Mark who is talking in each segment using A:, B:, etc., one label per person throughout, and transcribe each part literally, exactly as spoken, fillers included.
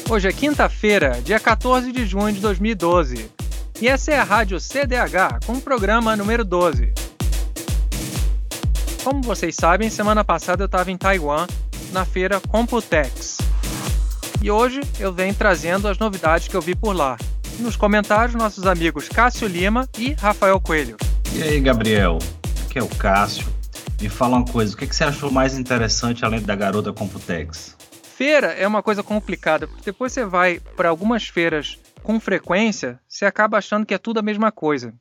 A: Hoje é quinta-feira, dia quatorze de junho de dois mil e doze. E essa é a Rádio C D H, com o programa número doze. Como vocês sabem, semana passada eu estava em Taiwan, na feira Computex. E hoje eu venho trazendo as novidades que eu vi por lá. Nos comentários, nossos amigos Cássio Lima e Rafael Coelho.
B: E aí, Gabriel? Aqui é o Cássio. Me fala uma coisa, o que você achou mais interessante além da garota Computex?
A: Feira é uma coisa complicada, porque depois você vai para algumas feiras com frequência, você acaba achando que é tudo a mesma coisa.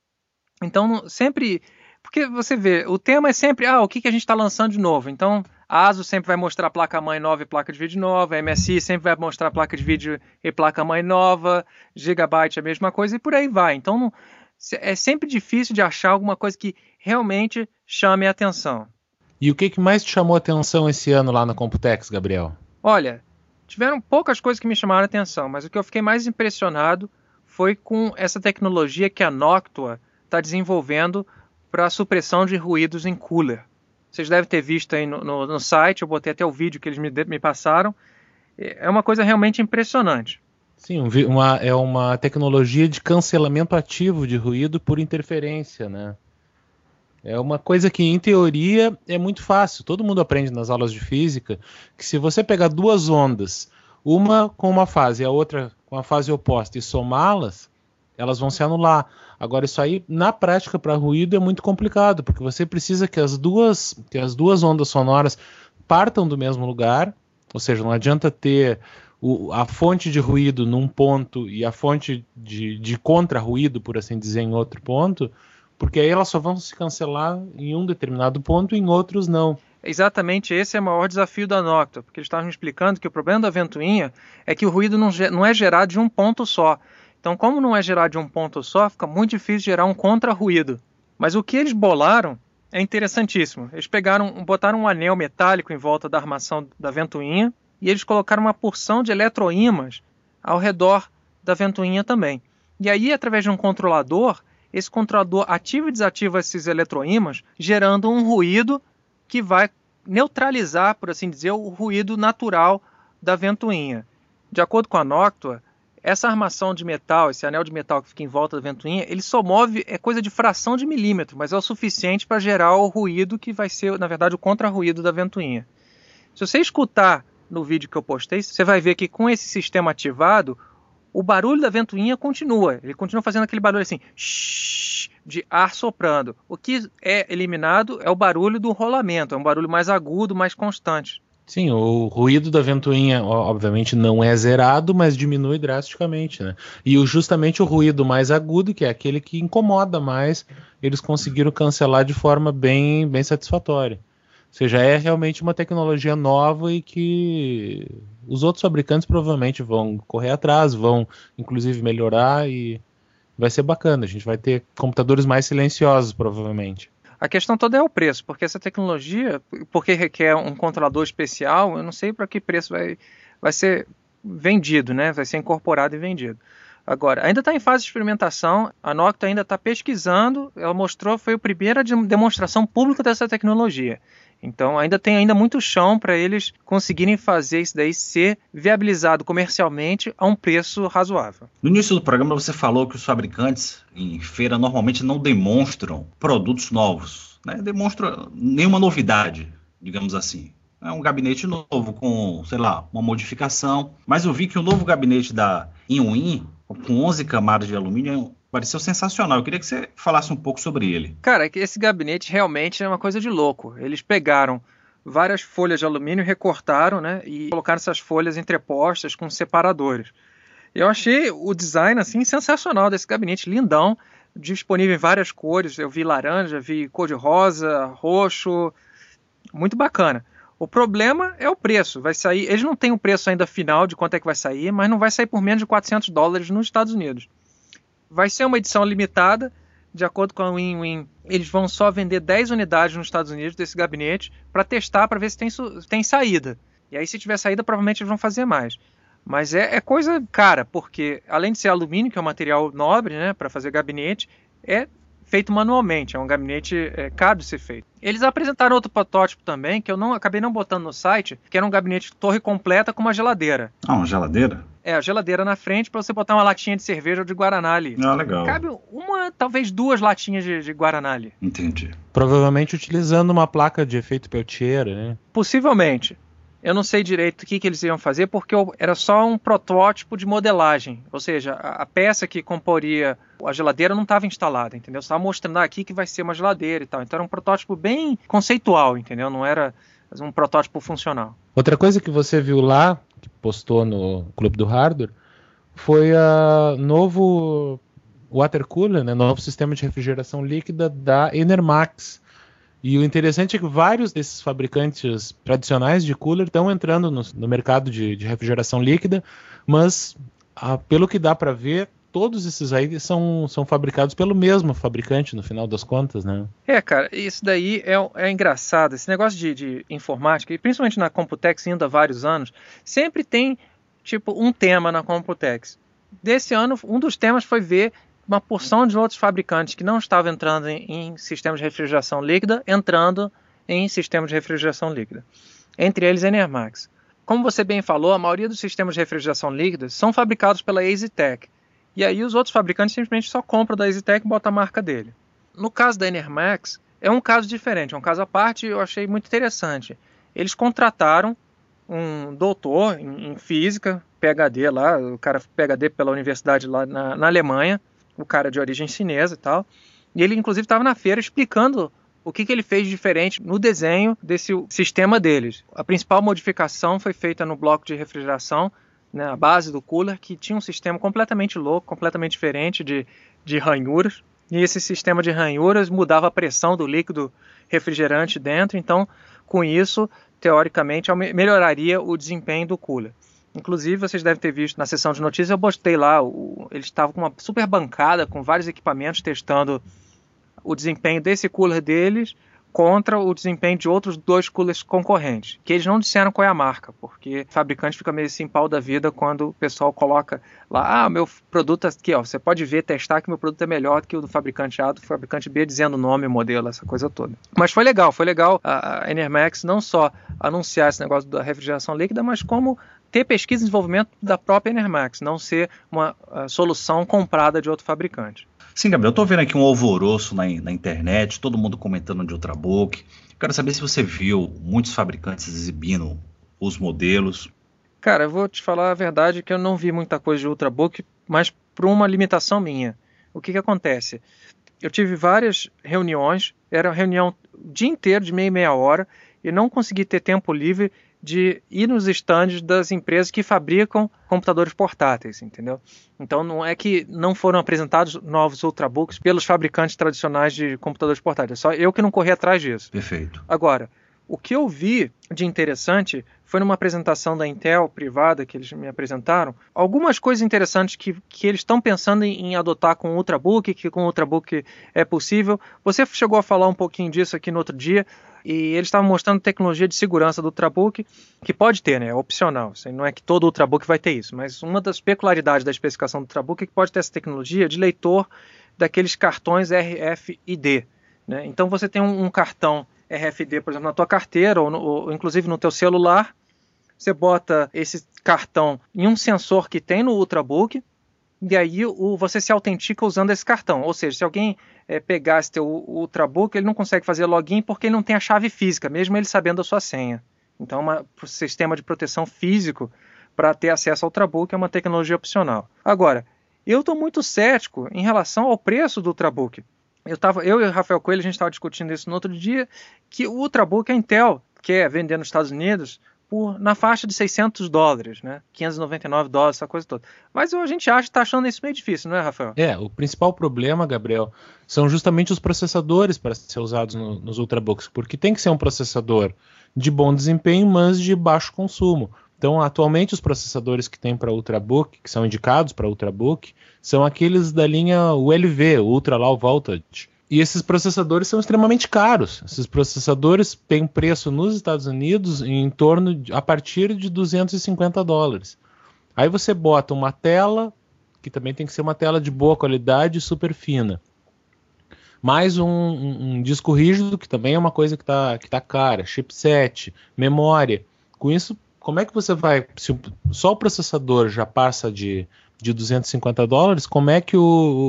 A: Então, sempre... Porque você vê, o tema é sempre, ah, o que, que a gente está lançando de novo? Então, a ASUS sempre vai mostrar placa-mãe nova e placa de vídeo nova, a M S I sempre vai mostrar placa de vídeo e placa-mãe nova, Gigabyte a mesma coisa, e por aí vai. Então, não, é sempre difícil de achar alguma coisa que realmente chame a atenção.
C: E o que, que mais te chamou a atenção esse ano lá na Computex, Gabriel?
A: Olha, tiveram poucas coisas que me chamaram a atenção, mas o que eu fiquei mais impressionado foi com essa tecnologia que a Noctua está desenvolvendo para a supressão de ruídos em cooler. Vocês devem ter visto aí no, no, no site, eu botei até o vídeo que eles me, me passaram. É uma coisa realmente impressionante.
C: Sim, uma, é uma tecnologia de cancelamento ativo de ruído por interferência, né? É uma coisa que, em teoria, é muito fácil. Todo mundo aprende nas aulas de física que se você pegar duas ondas, uma com uma fase e a outra com a fase oposta, e somá-las, elas vão se anular. Agora, isso aí, na prática, para ruído, é muito complicado, porque você precisa que as duas, que as duas ondas sonoras partam do mesmo lugar, ou seja, não adianta ter o, a fonte de ruído num ponto e a fonte de, de contra-ruído, por assim dizer, em outro ponto, porque aí elas só vão se cancelar em um determinado ponto e em outros não.
A: Exatamente, esse é o maior desafio da Noctua, porque eles estavam me explicando que o problema da ventoinha é que o ruído não, não é gerado de um ponto só. Então, como não é gerado de um ponto só, fica muito difícil gerar um contra-ruído. Mas o que eles bolaram é interessantíssimo. Eles pegaram, botaram um anel metálico em volta da armação da ventoinha e eles colocaram uma porção de eletroímãs ao redor da ventoinha também. E aí, através de um controlador, esse controlador ativa e desativa esses eletroímãs, gerando um ruído que vai neutralizar, por assim dizer, o ruído natural da ventoinha. De acordo com a Noctua, essa armação de metal, esse anel de metal que fica em volta da ventoinha, ele só move, é coisa de fração de milímetro, mas é o suficiente para gerar o ruído que vai ser, na verdade, o contra-ruído da ventoinha. Se você escutar no vídeo que eu postei, você vai ver que com esse sistema ativado, o barulho da ventoinha continua. Ele continua fazendo aquele barulho assim, shhh, de ar soprando. O que é eliminado é o barulho do rolamento, é um barulho mais agudo, mais constante.
C: Sim, o ruído da ventoinha, obviamente, não é zerado, mas diminui drasticamente, né? E justamente o ruído mais agudo, que é aquele que incomoda mais, eles conseguiram cancelar de forma bem, bem satisfatória. Ou seja, é realmente uma tecnologia nova e que os outros fabricantes provavelmente vão correr atrás, vão inclusive melhorar e vai ser bacana. A gente vai ter computadores mais silenciosos, provavelmente.
A: A questão toda é o preço, porque essa tecnologia, porque requer um controlador especial, eu não sei para que preço vai, vai ser vendido, né? Vai ser incorporado e vendido. Agora, ainda está em fase de experimentação, a Noctua ainda está pesquisando, ela mostrou, foi a primeira demonstração pública dessa tecnologia. Então ainda tem ainda muito chão para eles conseguirem fazer isso daí ser viabilizado comercialmente a um preço razoável.
B: No início do programa você falou que os fabricantes em feira normalmente não demonstram produtos novos, né? Demonstram nenhuma novidade, digamos assim. É um gabinete novo com, sei lá, uma modificação. Mas eu vi que o novo gabinete da InWin, com onze camadas de alumínio, pareceu sensacional. Eu queria que você falasse um pouco sobre ele.
A: Cara, esse gabinete realmente é uma coisa de louco. Eles pegaram várias folhas de alumínio, recortaram, né, e colocaram essas folhas entrepostas com separadores. Eu achei o design assim sensacional desse gabinete, lindão, disponível em várias cores. Eu vi laranja, vi cor de rosa, roxo, muito bacana. O problema é o preço. Vai sair, eles não têm o preço ainda final de quanto é que vai sair, mas não vai sair por menos de quatrocentos dólares nos Estados Unidos. Vai ser uma edição limitada, de acordo com a InWin. Eles vão só vender dez unidades nos Estados Unidos desse gabinete para testar, para ver se tem, tem saída. E aí, se tiver saída, provavelmente eles vão fazer mais. Mas é, é coisa cara, porque além de ser alumínio, que é um material nobre, né, para fazer gabinete, é feito manualmente, é um gabinete é, caro de ser feito. Eles apresentaram outro protótipo também, que eu não acabei não botando no site, que era um gabinete torre completa com uma geladeira.
B: Ah, uma geladeira?
A: É, a geladeira na frente para você botar uma latinha de cerveja ou de Guaraná ali.
B: Ah, legal.
A: Cabe uma, talvez duas latinhas de, de Guaraná ali.
B: Entendi.
C: Provavelmente utilizando uma placa de efeito Peltier, né?
A: Possivelmente. Eu não sei direito o que, que eles iam fazer, porque era só um protótipo de modelagem. Ou seja, a, a peça que comporia a geladeira não estava instalada, entendeu? Só estava mostrando ah, aqui que vai ser uma geladeira e tal. Então era um protótipo bem conceitual, entendeu? Não era um protótipo funcional.
C: Outra coisa que você viu lá, que postou no Clube do Hardware, foi o novo water cooler, né? Novo sistema de refrigeração líquida da Enermax. E o interessante é que vários desses fabricantes tradicionais de cooler estão entrando no, no mercado de, de refrigeração líquida, mas ah, pelo que dá para ver, todos esses aí são, são fabricados pelo mesmo fabricante, no final das contas, né?
A: É, cara, isso daí é, é engraçado. Esse negócio de, de informática, e principalmente na Computex, indo há vários anos, sempre tem, tipo, um tema na Computex. Desse ano, um dos temas foi ver uma porção de outros fabricantes que não estavam entrando em, em sistemas de refrigeração líquida, entrando em sistemas de refrigeração líquida. Entre eles, a Enermax. Como você bem falou, a maioria dos sistemas de refrigeração líquida são fabricados pela EasyTech. E aí os outros fabricantes simplesmente só compram da EasyTech e botam a marca dele. No caso da Enermax, é um caso diferente, é um caso à parte e eu achei muito interessante. Eles contrataram um doutor em, em física, P H D lá, o cara P H D pela universidade lá na, na Alemanha, o cara de origem chinesa e tal, e ele inclusive estava na feira explicando o que, que ele fez de diferente no desenho desse sistema deles. A principal modificação foi feita no bloco de refrigeração, né, a base do cooler, que tinha um sistema completamente louco, completamente diferente de, de ranhuras, e esse sistema de ranhuras mudava a pressão do líquido refrigerante dentro, então com isso, teoricamente, melhoraria o desempenho do cooler. Inclusive, vocês devem ter visto na sessão de notícias, eu postei lá, o, eles estavam com uma super bancada, com vários equipamentos, testando o desempenho desse cooler deles contra o desempenho de outros dois coolers concorrentes, que eles não disseram qual é a marca, porque o fabricante fica meio assim pau da vida quando o pessoal coloca lá, ah, meu produto aqui, ó, você pode ver, testar que meu produto é melhor do que o do fabricante A, do fabricante B, dizendo o nome, modelo, essa coisa toda. Mas foi legal, foi legal a, a Enermax não só anunciar esse negócio da refrigeração líquida, mas como ter pesquisa e desenvolvimento da própria Enermax, não ser uma solução comprada de outro fabricante.
B: Sim, Gabriel, eu estou vendo aqui um alvoroço na, na internet, todo mundo comentando de Ultrabook. Quero saber se você viu muitos fabricantes exibindo os modelos.
A: Cara, eu vou te falar a verdade que eu não vi muita coisa de Ultrabook, mas por uma limitação minha. O que que acontece? Eu tive várias reuniões, era reunião o dia inteiro, de meia e meia hora, e não consegui ter tempo livre de ir nos estandes das empresas que fabricam computadores portáteis, entendeu? Então não é que não foram apresentados novos Ultrabooks pelos fabricantes tradicionais de computadores portáteis, é só eu que não corri atrás disso.
B: Perfeito.
A: Agora, o que eu vi de interessante foi numa apresentação da Intel privada que eles me apresentaram, algumas coisas interessantes que, que eles estão pensando em, em adotar com o Ultrabook, que com o Ultrabook é possível. Você chegou a falar um pouquinho disso aqui no outro dia, e eles estavam mostrando tecnologia de segurança do Ultrabook, que pode ter, né? É opcional. Não é que todo Ultrabook vai ter isso, mas uma das peculiaridades da especificação do Ultrabook é que pode ter essa tecnologia de leitor daqueles cartões R F I D, né? Então você tem um, um cartão R F I D, por exemplo, na tua carteira, ou, no, ou inclusive no teu celular, você bota esse cartão em um sensor que tem no Ultrabook, e aí o, você se autentica usando esse cartão. Ou seja, se alguém é, pegar esse teu Ultrabook, ele não consegue fazer login porque ele não tem a chave física, mesmo ele sabendo a sua senha. Então, uma, um sistema de proteção físico para ter acesso ao Ultrabook é uma tecnologia opcional. Agora, eu estou muito cético em relação ao preço do Ultrabook. Eu, tava, eu e o Rafael Coelho, a gente estava discutindo isso no outro dia, que o Ultrabook, a Intel quer vender nos Estados Unidos por, na faixa de seiscentos dólares, né? quinhentos e noventa e nove dólares, essa coisa toda. Mas a gente acha que está achando isso meio difícil, não é, Rafael?
C: É, o principal problema, Gabriel, são justamente os processadores para ser usados no, nos Ultrabooks, porque tem que ser um processador de bom desempenho, mas de baixo consumo. Então, atualmente, os processadores que tem para Ultrabook, que são indicados para Ultrabook, são aqueles da linha U L V, Ultra Low Voltage. E esses processadores são extremamente caros. Esses processadores têm preço nos Estados Unidos em torno de, a partir de duzentos e cinquenta dólares. Aí você bota uma tela, que também tem que ser uma tela de boa qualidade e super fina. mais um, um, um disco rígido, que também é uma coisa que está que tá cara, chipset, memória. Com isso, como é que você vai... Se só o processador já passa de, de duzentos e cinquenta dólares, como é que o,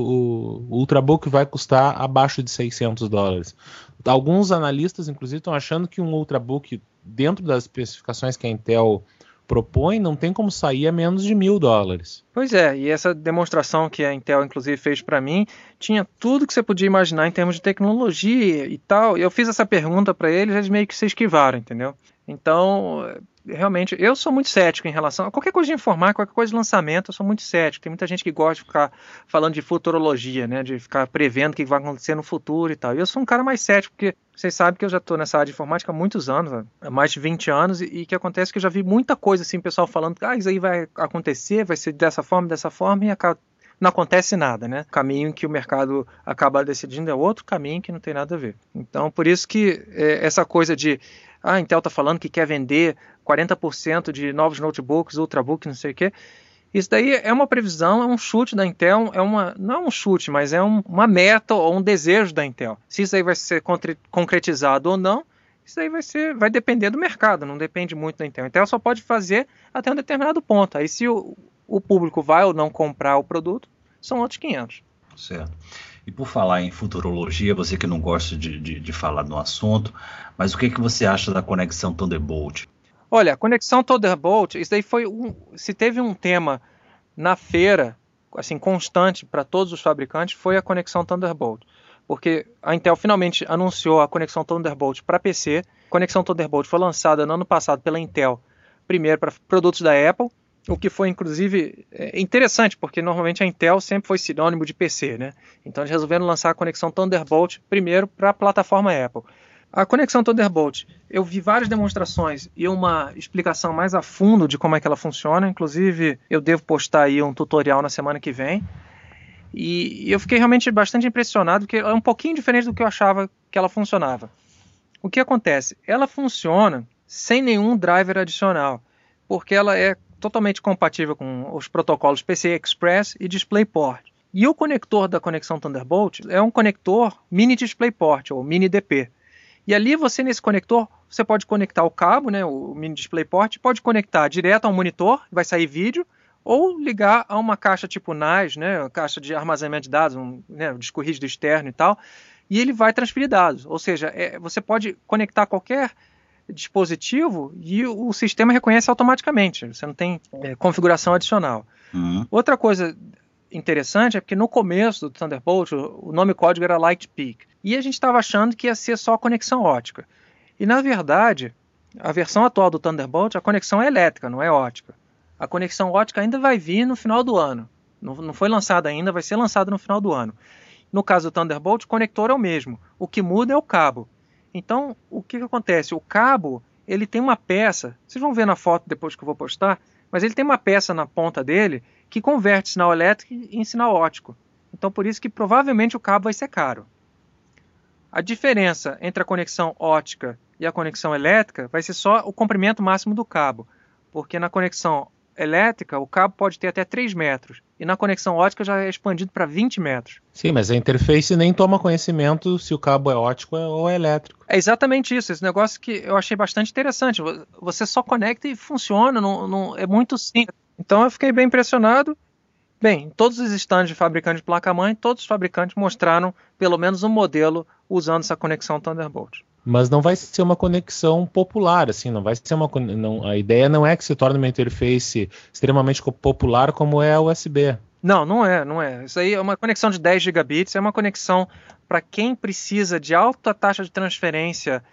C: o, o Ultrabook vai custar abaixo de seiscentos dólares? Alguns analistas, inclusive, estão achando que um Ultrabook, dentro das especificações que a Intel propõe, não tem como sair a menos de mil dólares.
A: Pois é, e essa demonstração que a Intel, inclusive, fez para mim, tinha tudo que você podia imaginar em termos de tecnologia e tal. E eu fiz essa pergunta para eles, eles meio que se esquivaram, entendeu? Então, realmente, eu sou muito cético em relação a qualquer coisa de informática, qualquer coisa de lançamento, eu sou muito cético. Tem muita gente que gosta de ficar falando de futurologia, né, de ficar prevendo o que vai acontecer no futuro e tal. E eu sou um cara mais cético, porque vocês sabem que eu já estou nessa área de informática há muitos anos, há mais de vinte anos, e, e que acontece que eu já vi muita coisa assim, pessoal falando que ah, isso aí vai acontecer, vai ser dessa forma, dessa forma, e acaba... não acontece nada, né? O caminho que o mercado acaba decidindo é outro caminho que não tem nada a ver. Então, por isso que é, essa coisa de ah, a Intel está falando que quer vender quarenta por cento de novos notebooks, ultrabook, não sei o quê. Isso daí é uma previsão, é um chute da Intel, é uma, não é um chute, mas é um, uma meta ou um desejo da Intel. Se isso aí vai ser concretizado ou não, isso aí vai, ser, vai depender do mercado, não depende muito da Intel. A Intel só pode fazer até um determinado ponto. Aí se o, o público vai ou não comprar o produto, são outros quinhentos.
B: Certo. E por falar em futurologia, você que não gosta de, de, de falar no assunto, mas o que, que você acha da conexão Thunderbolt?
A: Olha, a conexão Thunderbolt, isso daí foi um, se teve um tema na feira, assim, constante para todos os fabricantes, foi a conexão Thunderbolt. Porque a Intel finalmente anunciou a conexão Thunderbolt para P C. A conexão Thunderbolt foi lançada no ano passado pela Intel, primeiro para produtos da Apple, o que foi, inclusive, interessante, porque normalmente a Intel sempre foi sinônimo de P C, né? Então eles resolveram lançar a conexão Thunderbolt primeiro para a plataforma Apple. A conexão Thunderbolt, eu vi várias demonstrações e uma explicação mais a fundo de como é que ela funciona. Inclusive, eu devo postar aí um tutorial na semana que vem. E eu fiquei realmente bastante impressionado, porque é um pouquinho diferente do que eu achava que ela funcionava. O que acontece? Ela funciona sem nenhum driver adicional, porque ela é totalmente compatível com os protocolos P C I Express e DisplayPort. E o conector da conexão Thunderbolt é um conector Mini DisplayPort, ou Mini D P. E ali você, nesse conector, você pode conectar o cabo, né, o Mini DisplayPort, pode conectar direto ao monitor, vai sair vídeo, ou ligar a uma caixa tipo N A S, né, uma caixa de armazenamento de dados, um, né, um disco rígido externo e tal, e ele vai transferir dados. Ou seja, é, você pode conectar qualquer dispositivo e o sistema reconhece automaticamente, você não tem é, configuração adicional. Uhum. Outra coisa interessante é porque no começo do Thunderbolt o nome código era Lightpeak e a gente estava achando que ia ser só conexão ótica. E na verdade, a versão atual do Thunderbolt, a conexão é elétrica, não é ótica. A conexão ótica ainda vai vir no final do ano. Não, não foi lançada ainda, vai ser lançada no final do ano. No caso do Thunderbolt, o conector é o mesmo. O que muda é o cabo. Então, o que, que acontece? O cabo, ele tem uma peça, vocês vão ver na foto depois que eu vou postar, mas ele tem uma peça na ponta dele que converte sinal elétrico em sinal óptico. Então, por isso que provavelmente o cabo vai ser caro. A diferença entre a conexão óptica e a conexão elétrica vai ser só o comprimento máximo do cabo, porque na conexão elétrica o cabo pode ter até três metros, e na conexão óptica já é expandido para vinte metros.
C: Sim, mas a interface nem toma conhecimento se o cabo é óptico ou é elétrico.
A: É exatamente isso, esse negócio que eu achei bastante interessante. Você só conecta e funciona, não, não, é muito simples. Então eu fiquei bem impressionado. Bem, todos os stands de fabricantes de placa-mãe, todos os fabricantes mostraram pelo menos um modelo usando essa conexão Thunderbolt.
C: Mas não vai ser uma conexão popular, assim, não vai ser uma não, a ideia não é que se torne uma interface extremamente popular como é a U S B.
A: Não, não é, não é. Isso aí é uma conexão de dez gigabits, é uma conexão para quem precisa de alta taxa de transferência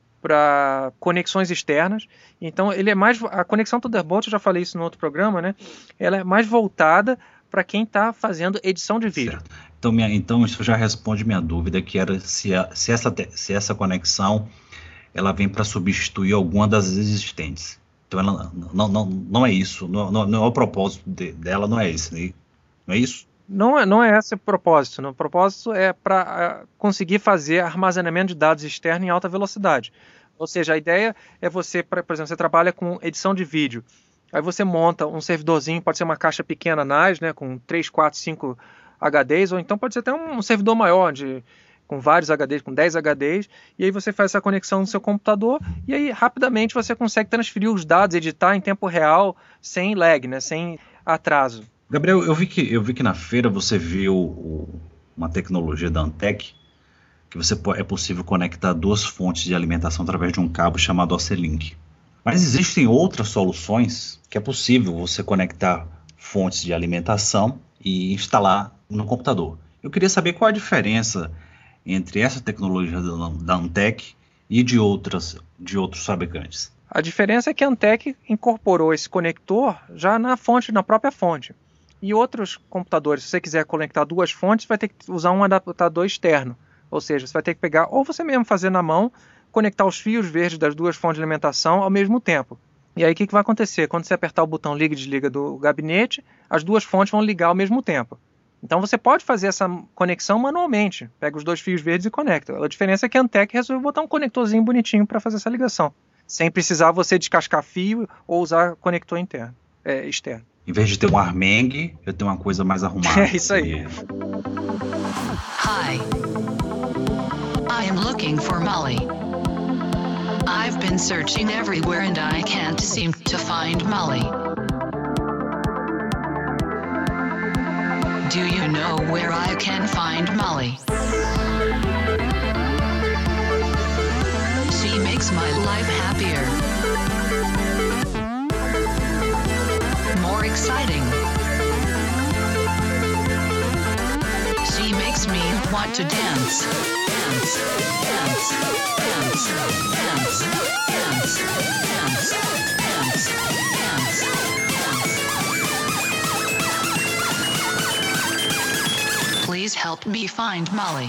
A: para conexões externas. Então, ele é mais a conexão Thunderbolt, eu já falei isso no outro programa, né? Ela é mais voltada para quem está fazendo edição de vídeo.
B: Certo. Então, minha, então, isso já responde minha dúvida, que era se, a, se, essa, se essa conexão ela vem para substituir alguma das existentes. Então, ela não, não, não é isso, não, não, não é o propósito de, dela, não é esse, né? Não é isso?
A: Não é, não é esse o propósito. Né? O propósito é para conseguir fazer armazenamento de dados externo em alta velocidade. Ou seja, a ideia é você, por exemplo, você trabalha com edição de vídeo. Aí você monta um servidorzinho, pode ser uma caixa pequena N A S, né, com três, quatro, cinco H Ds, ou então pode ser até um servidor maior, de com vários H Ds, com dez H Ds, e aí você faz essa conexão no seu computador, e aí rapidamente você consegue transferir os dados, editar em tempo real, sem lag, né, sem atraso.
B: Gabriel, eu vi que, eu vi que na feira você viu o, uma tecnologia da Antec, que você é possível conectar duas fontes de alimentação através de um cabo chamado Ocelink. Mas existem outras soluções que é possível você conectar fontes de alimentação e instalar no computador. Eu queria saber qual a diferença entre essa tecnologia da Antec e de, outras, de outros fabricantes.
A: A diferença é que a Antec incorporou esse conector já na fonte, na própria fonte. E outros computadores, se você quiser conectar duas fontes, vai ter que usar um adaptador externo. Ou seja, você vai ter que pegar, ou você mesmo fazer na mão, conectar os fios verdes das duas fontes de alimentação ao mesmo tempo. E aí o que, que vai acontecer? Quando você apertar o botão liga e desliga do gabinete, as duas fontes vão ligar ao mesmo tempo. Então você pode fazer essa conexão manualmente. Pega os dois fios verdes e conecta. A diferença é que a Antec resolveu botar um conectorzinho bonitinho para fazer essa ligação, sem precisar você descascar fio ou usar conector interno, é, externo.
B: Em vez de ter um armengue, eu tenho uma coisa mais arrumada.
A: É isso aí.
D: Hi. I am looking for Molly. I've been searching everywhere and I can't seem to find Molly. Do you know where I can find Molly? She makes my life happier, more exciting. She makes me want to dance, dance, dance, dance, dance, dance, dance, dance, dance, dance. Please help me find Molly.